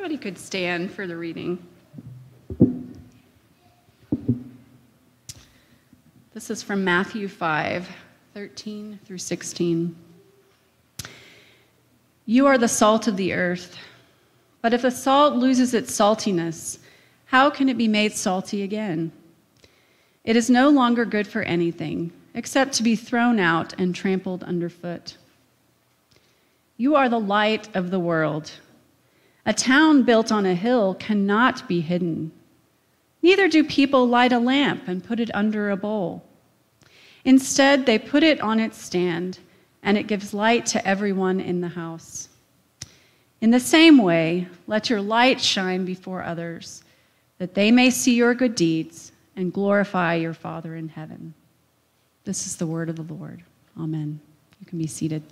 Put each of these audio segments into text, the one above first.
everybody could stand for the reading. This is from Matthew 5:13 through 16. You are the salt of the earth, but if the salt loses its saltiness, how can it be made salty again? It is no longer good for anything except to be thrown out and trampled underfoot. You are the light of the world. A town built on a hill cannot be hidden. Neither do people light a lamp and put it under a bowl. Instead, they put it on its stand, and it gives light to everyone in the house. In the same way, let your light shine before others, that they may see your good deeds and glorify your Father in heaven. This is the word of the Lord. Amen. You can be seated.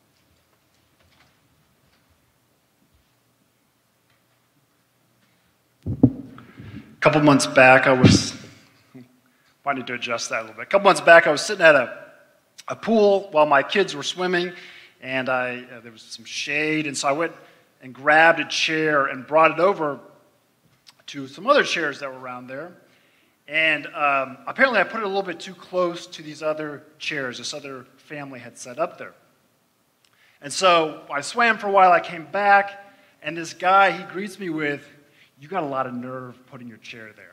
A couple months back, I was wanting to adjust that a little bit. A couple months back, I was sitting at a pool while my kids were swimming, and there was some shade, and so I went and grabbed a chair and brought it over to some other chairs that were around there. And apparently I put it a little bit too close to these other chairs this other family had set up there. And so I swam for a while, I came back, and this guy, he greets me with, "You got a lot of nerve putting your chair there."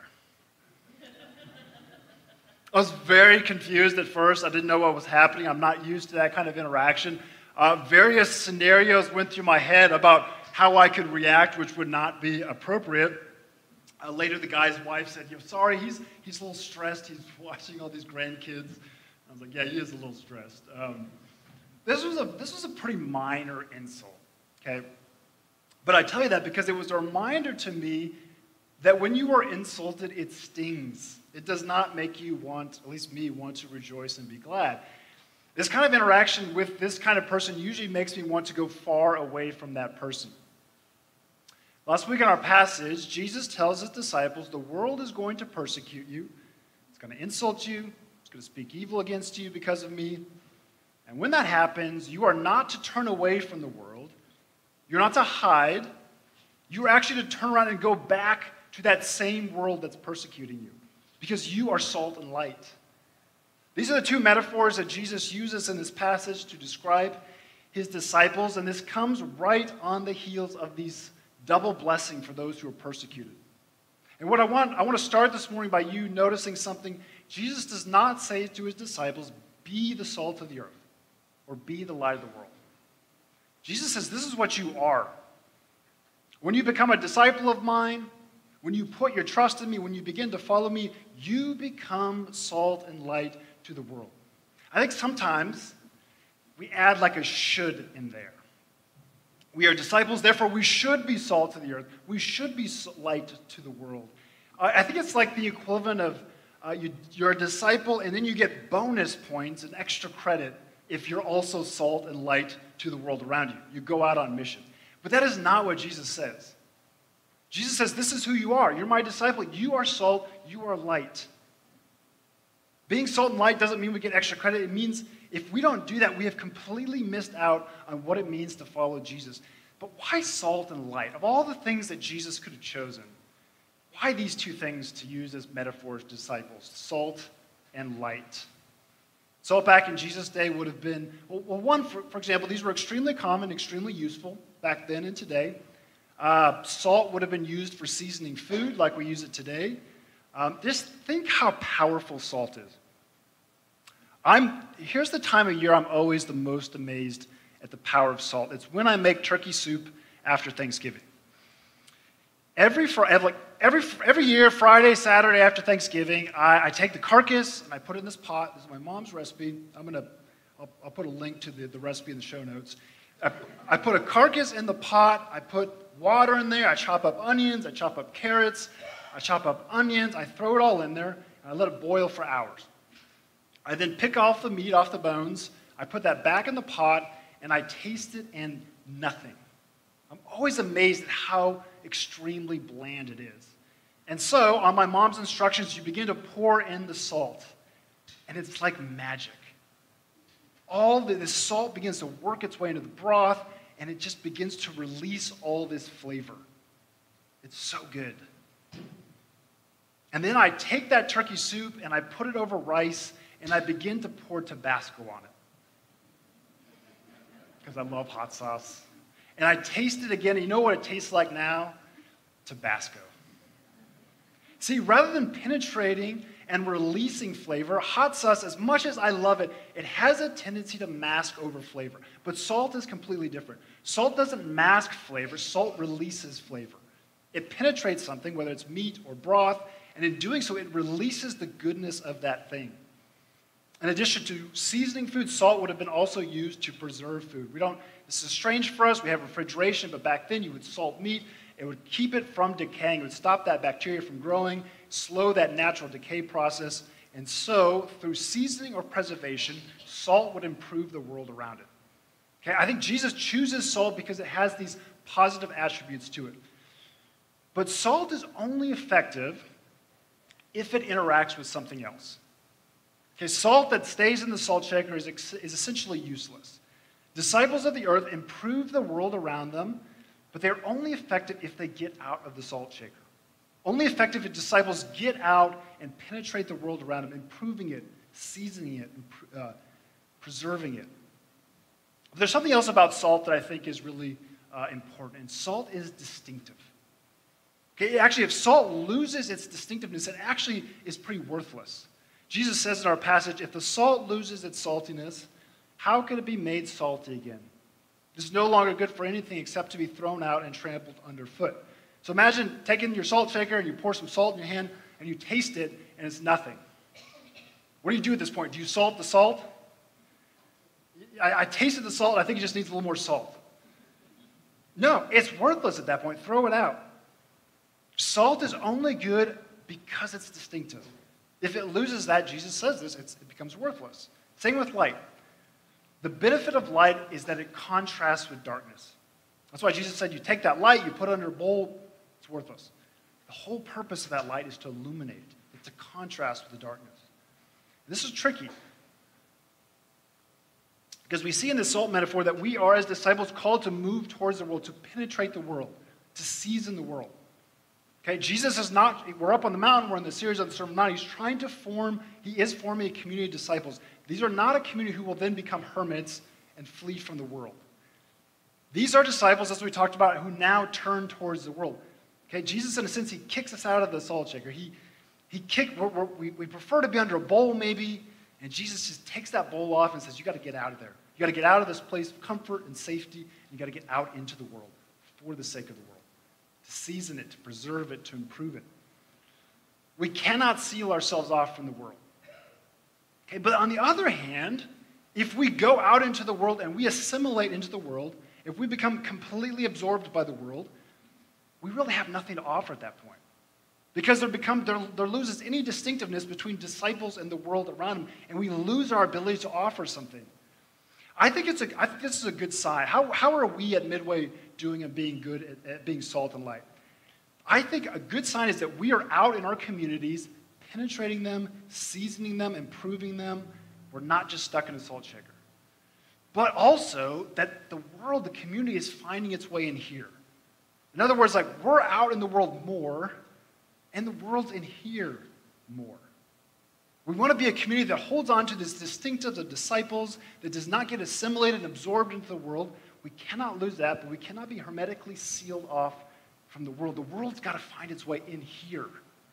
I was very confused at first. I didn't know what was happening. I'm not used to that kind of interaction. Various scenarios went through my head about how I could react, which would not be appropriate. Later, the guy's wife said, "Sorry, he's a little stressed. He's watching all these grandkids." I was like, "Yeah, he is a little stressed." This was a pretty minor insult, okay? But I tell you that because it was a reminder to me that when you are insulted, it stings. It does not make you want, at least me, want to rejoice and be glad. This kind of interaction with this kind of person usually makes me want to go far away from that person. Last week in our passage, Jesus tells his disciples, the world is going to persecute you. It's going to insult you. It's going to speak evil against you because of me. And when that happens, you are not to turn away from the world. You're not to hide. You're actually to turn around and go back to that same world that's persecuting you, because you are salt and light. These are the two metaphors that Jesus uses in this passage to describe his disciples, and this comes right on the heels of these double blessing for those who are persecuted. And what I want to start this morning by you noticing something. Jesus does not say to his disciples, be the salt of the earth or be the light of the world. Jesus says, this is what you are. When you become a disciple of mine, when you put your trust in me, when you begin to follow me, you become salt and light to the world. I think sometimes we add like a should in there. We are disciples, therefore we should be salt to the earth. We should be light to the world. I think it's like the equivalent of you're a disciple and then you get bonus points and extra credit if you're also salt and light to the world around you. You go out on mission. But that is not what Jesus says. Jesus says, this is who you are. You're my disciple. You are salt. You are light. Being salt and light doesn't mean we get extra credit. It means if we don't do that, we have completely missed out on what it means to follow Jesus. But why salt and light? Of all the things that Jesus could have chosen, why these two things to use as metaphors to disciples? Salt and light. Salt back in Jesus' day would have been, one, for example, these were extremely common, extremely useful back then and today. Salt would have been used for seasoning food like we use it today. Just think how powerful salt is. Here's the time of year I'm always the most amazed at the power of salt. It's when I make turkey soup after Thanksgiving. Every year, Friday, Saturday after Thanksgiving, I take the carcass and I put it in this pot. This is my mom's recipe. I'll put a link to the recipe in the show notes. I put a carcass in the pot. I put water in there. I chop up onions. I chop up carrots. I chop up onions. I throw it all in there. And I let it boil for hours. I then pick off the meat off the bones. I put that back in the pot, and I taste it, and nothing. I'm always amazed at how extremely bland it is. And so, on my mom's instructions, you begin to pour in the salt, and it's like magic. This salt begins to work its way into the broth, and it just begins to release all this flavor. It's so good. And then I take that turkey soup and I put it over rice and I begin to pour Tabasco on it. Because I love hot sauce. And I taste it again, and you know what it tastes like now? Tabasco. See, rather than penetrating and releasing flavor, hot sauce, as much as I love it, it has a tendency to mask over flavor. But salt is completely different. Salt doesn't mask flavor, salt releases flavor. It penetrates something, whether it's meat or broth, and in doing so, it releases the goodness of that thing. In addition to seasoning food, salt would have been also used to preserve food. This is strange for us, we have refrigeration, but back then you would salt meat. It would keep it from decaying. It would stop that bacteria from growing, slow that natural decay process. And so, through seasoning or preservation, salt would improve the world around it. Okay, I think Jesus chooses salt because it has these positive attributes to it. But salt is only effective if it interacts with something else. Okay, salt that stays in the salt shaker is essentially useless. Disciples of the earth improve the world around them, but they're only effective if they get out of the salt shaker. Only effective if disciples get out and penetrate the world around them, improving it, seasoning it, and preserving it. But there's something else about salt that I think is really important, and salt is distinctive. Okay, actually, if salt loses its distinctiveness, it actually is pretty worthless. Jesus says in our passage, if the salt loses its saltiness, how can it be made salty again? It is no longer good for anything except to be thrown out and trampled underfoot. So imagine taking your salt shaker and you pour some salt in your hand and you taste it and it's nothing. What do you do at this point? Do you salt the salt? I tasted the salt. I think it just needs a little more salt. No, it's worthless at that point. Throw it out. Salt is only good because it's distinctive. If it loses that, Jesus says this, it becomes worthless. Same with light. The benefit of light is that it contrasts with darkness. That's why Jesus said you take that light, you put it under a bowl, it's worthless. The whole purpose of that light is to illuminate. It's to contrast with the darkness. This is tricky. Because we see in the salt metaphor that we are, as disciples, called to move towards the world, to penetrate the world, to season the world. Okay, Jesus is not, we're up on the mountain, we're in the series of the Sermon on the Mount. He is forming a community of disciples. These are not a community who will then become hermits and flee from the world. These are disciples, as we talked about, who now turn towards the world. Okay, Jesus, in a sense, he kicks us out of the salt shaker. We prefer to be under a bowl, maybe, and Jesus just takes that bowl off and says, you got to get out of there. You got to get out of this place of comfort and safety, and you got to get out into the world for the sake of the world. To season it, to preserve it, to improve it. We cannot seal ourselves off from the world. Okay, but on the other hand, if we go out into the world and we assimilate into the world, if we become completely absorbed by the world, we really have nothing to offer at that point. Because there loses any distinctiveness between disciples and the world around them, and we lose our ability to offer something. I think this is a good sign. How are we at Midway doing and being good at being salt and light? I think a good sign is that we are out in our communities, penetrating them, seasoning them, improving them. We're not just stuck in a salt shaker. But also that the world, the community, is finding its way in here. In other words, like, we're out in the world more, and the world's in here more. We want to be a community that holds on to this distinctives of disciples, that does not get assimilated and absorbed into the world. We cannot lose that, but we cannot be hermetically sealed off from the world. The world's got to find its way in here.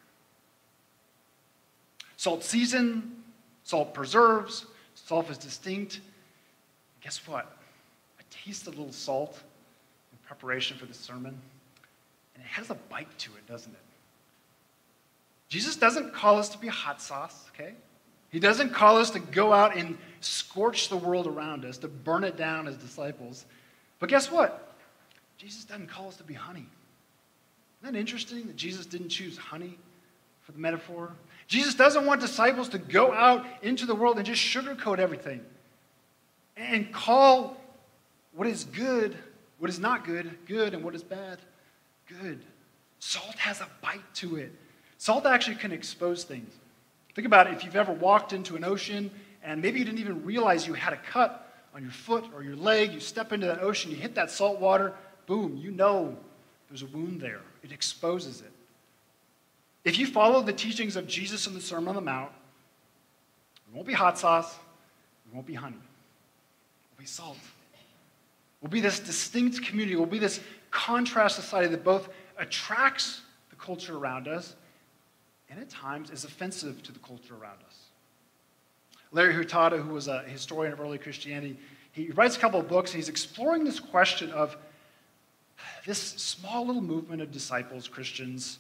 Salt seasons, salt preserves, salt is distinct. Guess what? I tasted a little salt in preparation for this sermon, and it has a bite to it, doesn't it? Jesus doesn't call us to be hot sauce, okay? He doesn't call us to go out and scorch the world around us, to burn it down as disciples. But guess what? Jesus doesn't call us to be honey. Isn't that interesting that Jesus didn't choose honey for the metaphor? Jesus doesn't want disciples to go out into the world and just sugarcoat everything and call what is good, what is not good, good, and what is bad, good. Salt has a bite to it. Salt actually can expose things. Think about it. If you've ever walked into an ocean and maybe you didn't even realize you had a cut on your foot or your leg, you step into that ocean, you hit that salt water, boom, you know There's a wound there. It exposes it. If you follow the teachings of Jesus in the Sermon on the Mount, it won't be hot sauce, it won't be honey. It will be salt. We'll be this distinct community. We'll be this contrast society that both attracts the culture around us and at times is offensive to the culture around us. Larry Hurtado, who was a historian of early Christianity, he writes a couple of books, and he's exploring this question of this small little movement of disciples, Christians,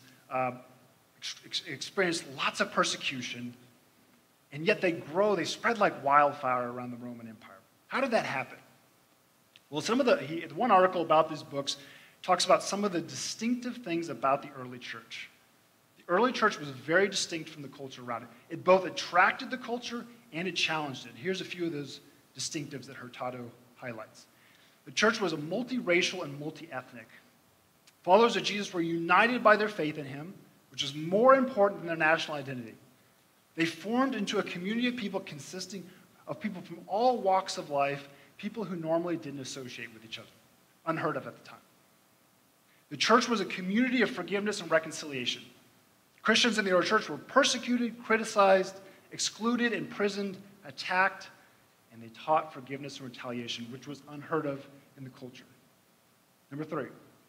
experienced lots of persecution, and yet they grow, they spread like wildfire around the Roman Empire. How did that happen? Well, one article about these books talks about some of the distinctive things about the early church. The early church was very distinct from the culture around it. It both attracted the culture and it challenged it. Here's a few of those distinctives that Hurtado highlights. The church was a multiracial and multi-ethnic. Followers of Jesus were united by their faith in him, which is more important than their national identity. They formed into a community of people consisting of people from all walks of life, people who normally didn't associate with each other, unheard of at the time. The church was a community of forgiveness and reconciliation. Christians in the early church were persecuted, criticized, excluded, imprisoned, attacked, and they taught forgiveness and retaliation, which was unheard of in the culture. Number 3,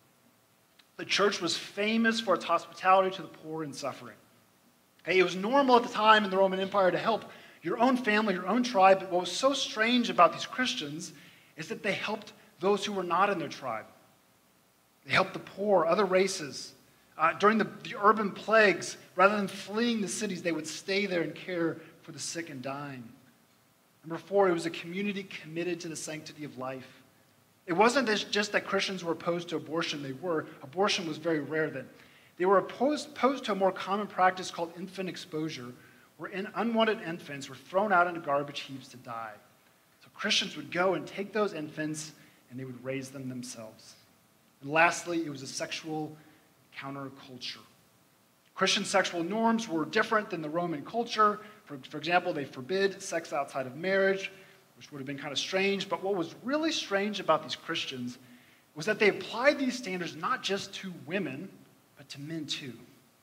the church was famous for its hospitality to the poor and suffering. It was normal at the time in the Roman Empire to help your own family, your own tribe, but what was so strange about these Christians is that they helped those who were not in their tribe. They helped the poor, other races. During the urban plagues, rather than fleeing the cities, they would stay there and care for the sick and dying. Number 4, it was a community committed to the sanctity of life. It wasn't just that Christians were opposed to abortion. Abortion was very rare then. They were opposed to a more common practice called infant exposure, where unwanted infants were thrown out into garbage heaps to die. So Christians would go and take those infants, and they would raise them themselves. And lastly, it was a sexual counterculture. Christian sexual norms were different than the Roman culture. For example, they forbid sex outside of marriage, which would have been kind of strange. But what was really strange about these Christians was that they applied these standards not just to women, but to men too.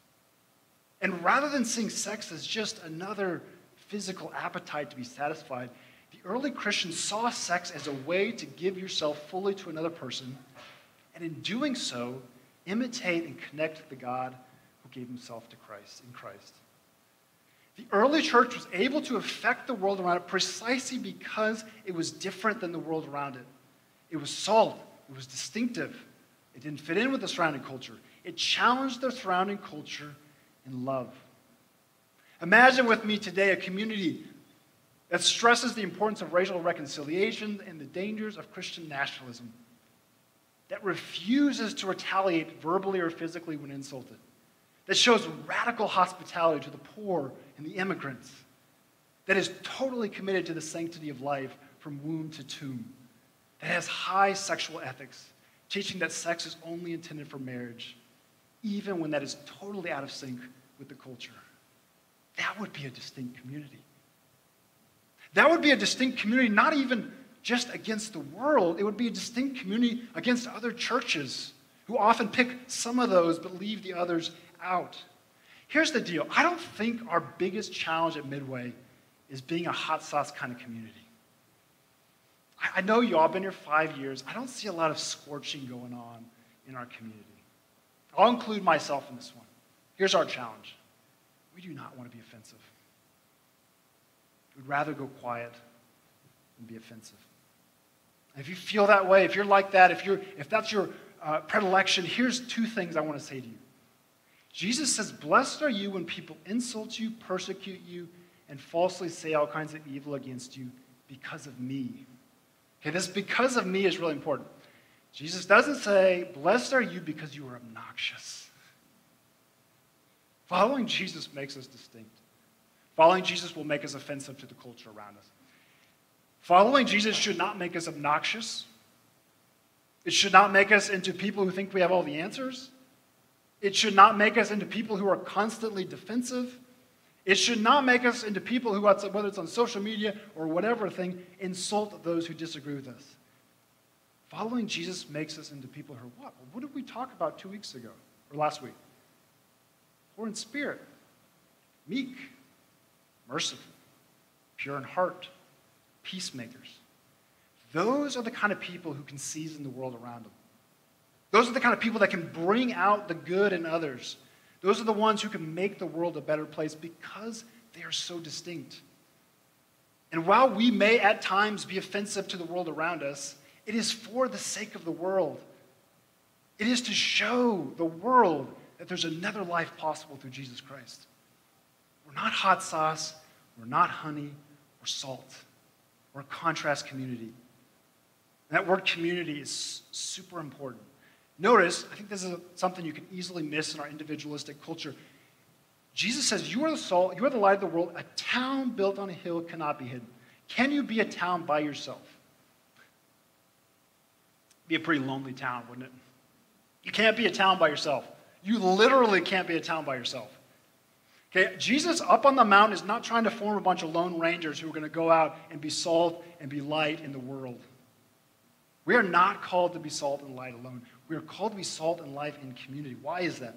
And rather than seeing sex as just another physical appetite to be satisfied, the early Christians saw sex as a way to give yourself fully to another person, and in doing so, imitate and connect the God who gave himself to Christ in Christ. The early church was able to affect the world around it precisely because it was different than the world around it. It was salt. It was distinctive. It didn't fit in with the surrounding culture. It challenged the surrounding culture in love. Imagine with me today a community that stresses the importance of racial reconciliation and the dangers of Christian nationalism, that refuses to retaliate verbally or physically when insulted, that shows radical hospitality to the poor and the immigrants, that is totally committed to the sanctity of life from womb to tomb, that has high sexual ethics, teaching that sex is only intended for marriage, even when that is totally out of sync with the culture. That would be a distinct community. That would be a distinct community, not even just against the world. It would be a distinct community against other churches who often pick some of those but leave the others out. Here's the deal. I don't think our biggest challenge at Midway is being a hot sauce kind of community. I know you all been here 5 years. I don't see a lot of scorching going on in our community. I'll include myself in this one. Here's our challenge. We do not want to be offensive. We'd rather go quiet than be offensive. And if you feel that way, if you're like that, if that's your predilection, here's 2 things I want to say to you. Jesus says, "Blessed are you when people insult you, persecute you, and falsely say all kinds of evil against you because of me." Okay, this "because of me" is really important. Jesus doesn't say, "Blessed are you because you are obnoxious." Following Jesus makes us distinct. Following Jesus will make us offensive to the culture around us. Following Jesus should not make us obnoxious. It should not make us into people who think we have all the answers. It should not make us into people who are constantly defensive. It should not make us into people who, whether it's on social media or whatever thing, insult those who disagree with us. Following Jesus makes us into people who are what? Well, what did we talk about 2 weeks ago or last week? Poor in spirit, meek, merciful, pure in heart, peacemakers. Those are the kind of people who can season the world around them. Those are the kind of people that can bring out the good in others. Those are the ones who can make the world a better place because they are so distinct. And while we may at times be offensive to the world around us, it is for the sake of the world. It is to show the world that there's another life possible through Jesus Christ. We're not hot sauce, we're not honey, we're salt. We're a contrast community. And that word community is super important. Notice, I think this is something you can easily miss in our individualistic culture. Jesus says, you are the salt, you are the light of the world. A town built on a hill cannot be hidden. Can you be a town by yourself? Be a pretty lonely town, wouldn't it? You can't be a town by yourself. You literally can't be a town by yourself. Okay, Jesus up on the mountain is not trying to form a bunch of lone rangers who are going to go out and be salt and be light in the world. We are not called to be salt and light alone. We are called to be salt and light in community. Why is that?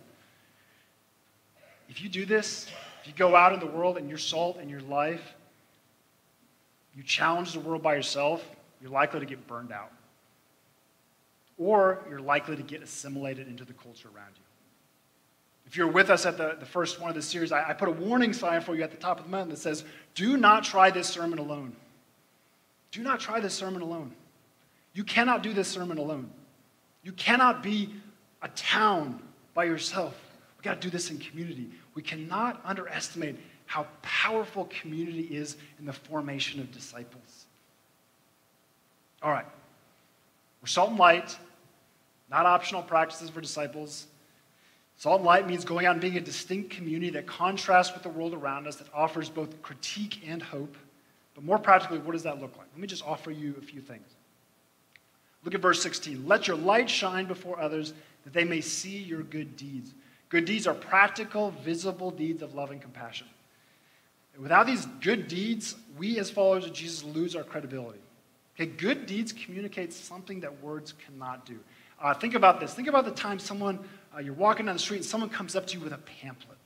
If you do this, if you go out in the world and you're salt in your life, you challenge the world by yourself, you're likely to get burned out. Or you're likely to get assimilated into the culture around you. If you're with us at the first one of this series, I put a warning sign for you at the top of the mountain that says, do not try this sermon alone. Do not try this sermon alone. You cannot do this sermon alone. You cannot be a town by yourself. We've got to do this in community. We cannot underestimate how powerful community is in the formation of disciples. All right. We're salt and light, not optional practices for disciples. Salt and light means going out and being a distinct community that contrasts with the world around us, that offers both critique and hope. But more practically, what does that look like? Let me just offer you a few things. Look at verse 16. Let your light shine before others that they may see your good deeds. Good deeds are practical, visible deeds of love and compassion. Without these good deeds, we as followers of Jesus lose our credibility. Okay, good deeds communicate something that words cannot do. Think about this. Think about the time you're walking down the street and someone comes up to you with a pamphlet.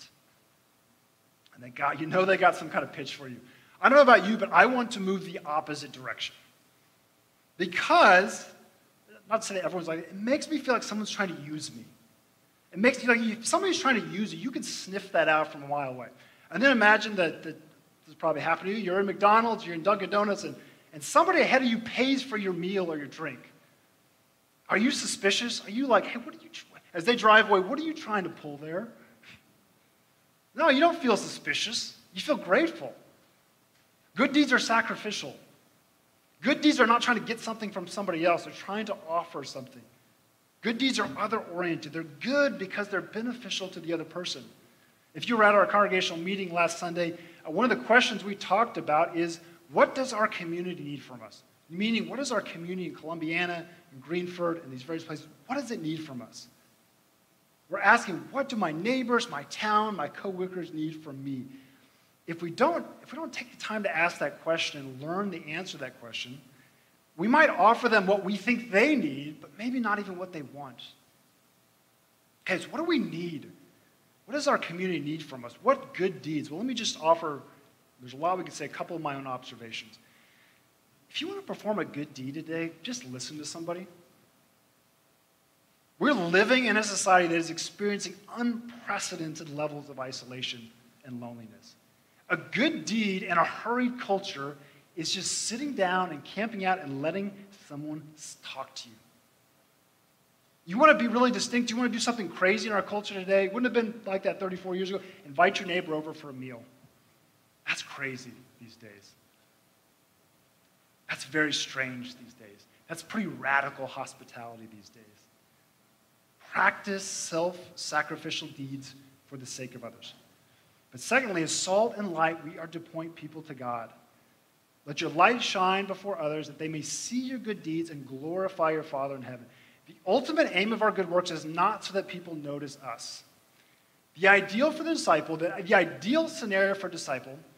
And they got some kind of pitch for you. I don't know about you, but I want to move the opposite direction. Because, not to say that everyone's like it makes me feel like someone's trying to use me. It makes me like if somebody's trying to use you, you can sniff that out from a mile away. And then imagine that this is probably happening to you. You're in McDonald's, you're in Dunkin' Donuts, and somebody ahead of you pays for your meal or your drink. Are you suspicious? Are you like, hey, as they drive away, what are you trying to pull there? No, you don't feel suspicious. You feel grateful. Good deeds are sacrificial. Good deeds are not trying to get something from somebody else. They're trying to offer something. Good deeds are other-oriented. They're good because they're beneficial to the other person. If you were at our congregational meeting last Sunday, one of the questions we talked about is, what does our community need from us? Meaning, what does our community in Columbiana, in Greenford, and these various places, what does it need from us? We're asking, what do my neighbors, my town, my coworkers need from me? If we don't take the time to ask that question and learn the answer to that question, we might offer them what we think they need, but maybe not even what they want. Okay, so what do we need? What does our community need from us? What good deeds? Well, let me just offer, there's a lot we could say, a couple of my own observations. If you want to perform a good deed today, just listen to somebody. We're living in a society that is experiencing unprecedented levels of isolation and loneliness. A good deed in a hurried culture is just sitting down and camping out and letting someone talk to you. You want to be really distinct? You want to do something crazy in our culture today? Wouldn't have been like that 34 years ago. Invite your neighbor over for a meal. That's crazy these days. That's very strange these days. That's pretty radical hospitality these days. Practice self-sacrificial deeds for the sake of others. But secondly, as salt and light, we are to point people to God. Let your light shine before others that they may see your good deeds and glorify your Father in heaven. The ultimate aim of our good works is not so that people notice us. The ideal for the disciple, the ideal scenario for a disciple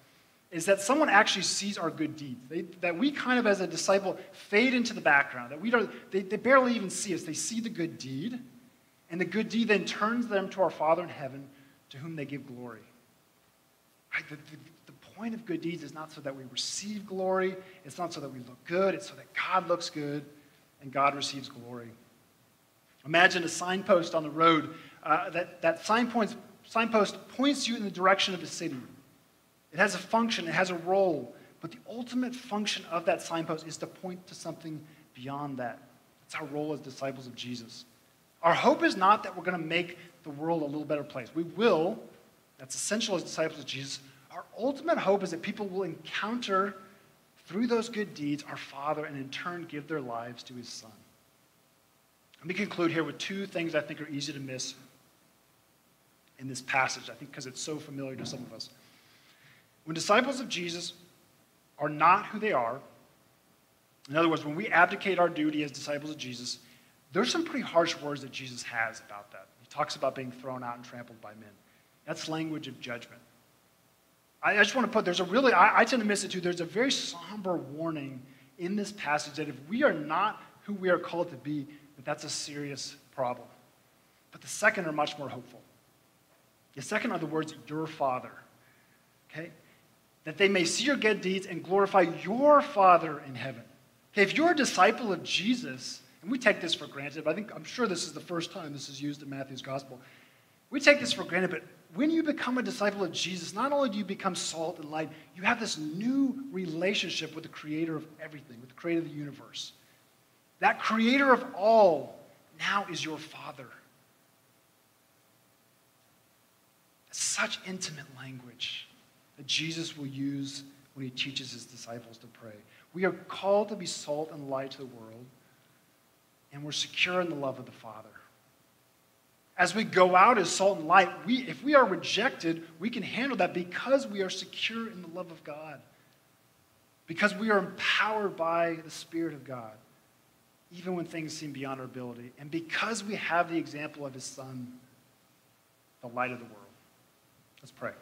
is that someone actually sees our good deeds. That we kind of, as a disciple, fade into the background. That we don't, they barely even see us. They see the good deed, and the good deed then turns them to our Father in heaven, to whom they give glory. Right? The point of good deeds is not so that we receive glory. It's not so that we look good. It's so that God looks good and God receives glory. Imagine a signpost on the road. That signpost points you in the direction of the city. It has a function, it has a role, but the ultimate function of that signpost is to point to something beyond that. That's our role as disciples of Jesus. Our hope is not that we're going to make the world a little better place. We will. That's essential as disciples of Jesus. Our ultimate hope is that people will encounter, through those good deeds, our Father, and in turn give their lives to his Son. Let me conclude here with two things I think are easy to miss in this passage, I think because it's so familiar to some of us. When disciples of Jesus are not who they are, in other words, when we abdicate our duty as disciples of Jesus, there's some pretty harsh words that Jesus has about that. He talks about being thrown out and trampled by men. That's language of judgment. I just want to put, I tend to miss it too, there's a very somber warning in this passage that if we are not who we are called to be, that's a serious problem. But the second are much more hopeful. The second are the words, your Father. Okay? That they may see your good deeds and glorify your Father in heaven. Okay, if you're a disciple of Jesus, and we take this for granted, but I'm sure this is the first time this is used in Matthew's gospel. We take this for granted, but when you become a disciple of Jesus, not only do you become salt and light, you have this new relationship with the creator of everything, with the creator of the universe. That creator of all now is your Father. Such intimate language that Jesus will use when he teaches his disciples to pray. We are called to be salt and light to the world, and we're secure in the love of the Father. As we go out as salt and light, if we are rejected, we can handle that because we are secure in the love of God. Because we are empowered by the Spirit of God, even when things seem beyond our ability. And because we have the example of his Son, the light of the world. Let's pray.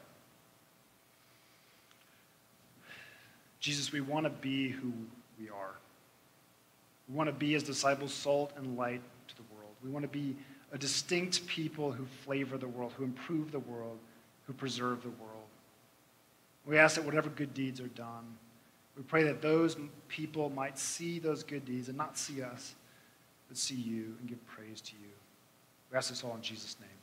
Jesus, we want to be who we are. We want to be, as disciples, salt and light to the world. We want to be a distinct people who flavor the world, who improve the world, who preserve the world. We ask that whatever good deeds are done, we pray that those people might see those good deeds and not see us, but see you and give praise to you. We ask this all in Jesus' name.